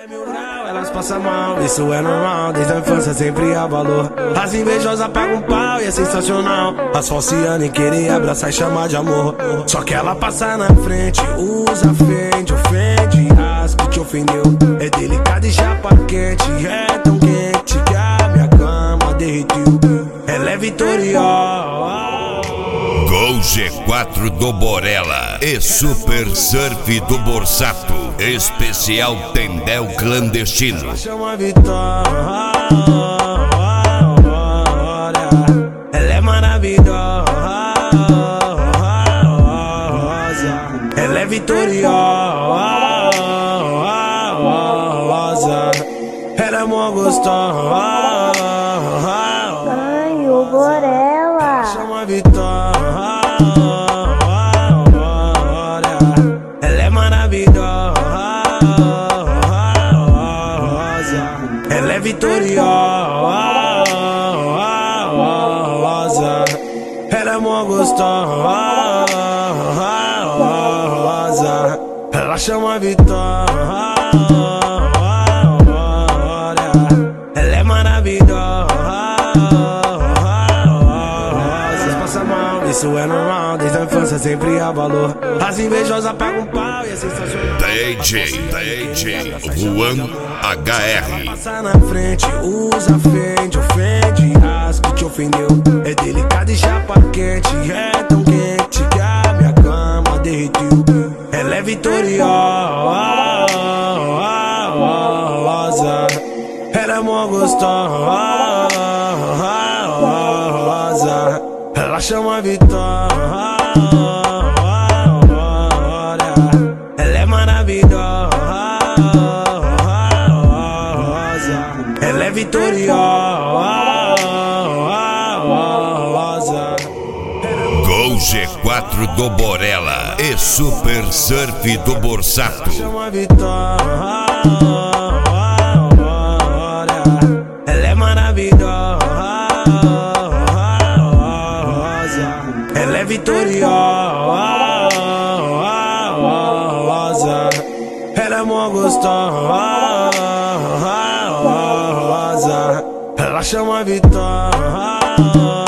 Elas passam mal, isso é normal, desde a infância sempre há valor. As invejosas pagam pau e é sensacional. As falciane querem abraçar e chamar de amor. Só que ela passa na frente, usa, ofende as que te ofendeu. É delicada e chapa quente, é tão quente que a minha cama derretiu. Ela é vitoriosa. Gol G4 do Borella e Super Surf do Borsato. Especial Tendel Clandestino. Chama Vitória, ela é maravilhosa, ela é vitoriosa, ela é mó gostosa. Ai, o Borella. Chama Vitória, ela é maravilhosa, ela é vitoriosa, ela é mó gostosa. Ela chama Vitória, ela é maravilhosa. Passa mal, isso é normal, desde a infância sempre há valor. As invejosas pagam pau e é sensacional. DJ Juan HR. Passa na frente, usa, ofende as que te ofendeu. É delicada e chapa quente, é tão quente que a minha cama derretiu. Ela é vitoriosa, ela é mó gostosa. Ela chama Vitória, ela é maravilhosa, ela é vitoriosa. Gol G4 do Borella e Super Surf do Borsato. Chama Vitória, ela é maravilhosa, ela é vitoriosa, ela é mó gostosa. Ela chama Vitória.